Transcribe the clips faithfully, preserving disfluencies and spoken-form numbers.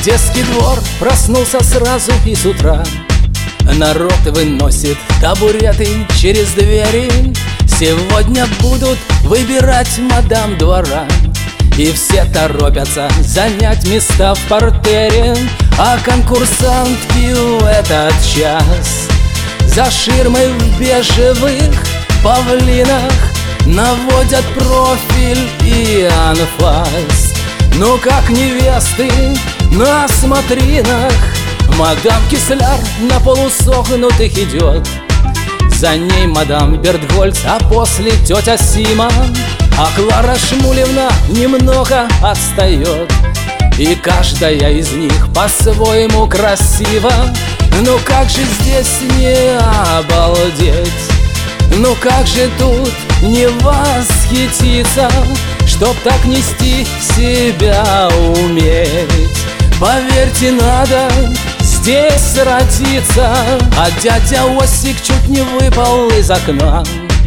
Детский двор проснулся сразу и с утра. Народ выносит табуреты через двери. Сегодня будут выбирать мадам двора, и все торопятся занять места в партере. А конкурсантки в этот час за ширмой в бежевых павлинах наводят профиль и анфас. Ну как невесты на смотринах, мадам Кисляр на полусогнутых идет. За ней мадам Бертгольц, а после тетя Сима, а Клара Шмулевна немного отстает. И каждая из них по-своему красива. Ну как же здесь не обалдеть? Ну как же тут не восхититься, чтоб так нести себя уметь? Поверьте, надо здесь родиться. А дядя Осик чуть не выпал из окна.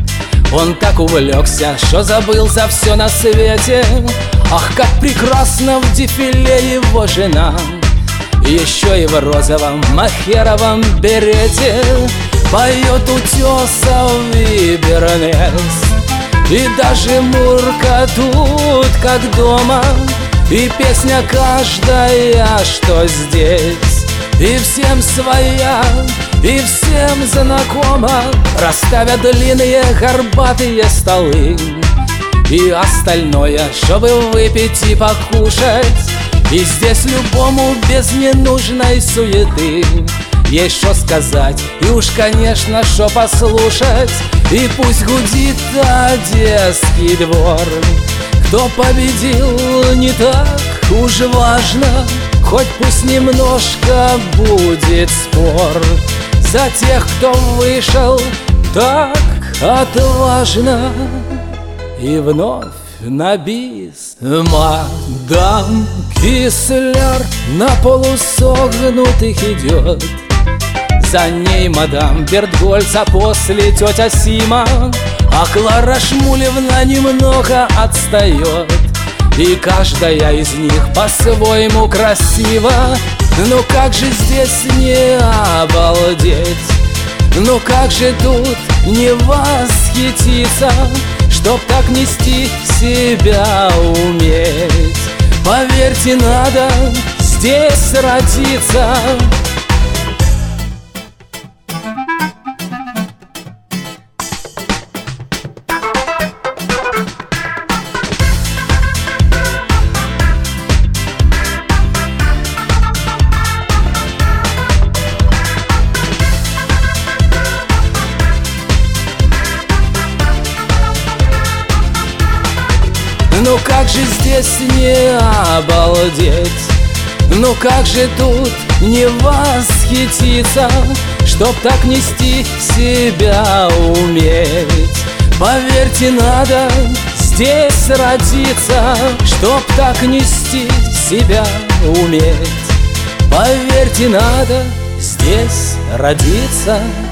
Он так увлекся, что забыл за все на свете. Ах, как прекрасно в дефиле его жена, еще и в розовом махеровом берете поет утесов Вибернес. И даже Мурка тут как дома, и песня каждая, что здесь, и всем своя, и всем знакома. Расставят длинные горбатые столы, и остальное, чтобы выпить и покушать. И здесь любому без ненужной суеты есть что сказать, и уж, конечно, что послушать. И пусть гудит Одесский двор, кто победил, не так уж важно, хоть пусть немножко будет спор за тех, кто вышел так отважно. И вновь на бис мадам Кисляр на полусогнутых идет. За ней мадам Бертгольц, а после тетя Сима, а Клара Шмулевна немного отстает. И каждая из них по-своему красива. Ну как же здесь не обалдеть? Ну как же тут не восхититься, чтоб так нести себя уметь? Поверьте, надо здесь родиться. Ну как же здесь не обалдеть? Ну как же тут не восхититься, чтоб так нести себя уметь? Поверьте, надо здесь родиться, чтоб так нести себя уметь. Поверьте, надо здесь родиться.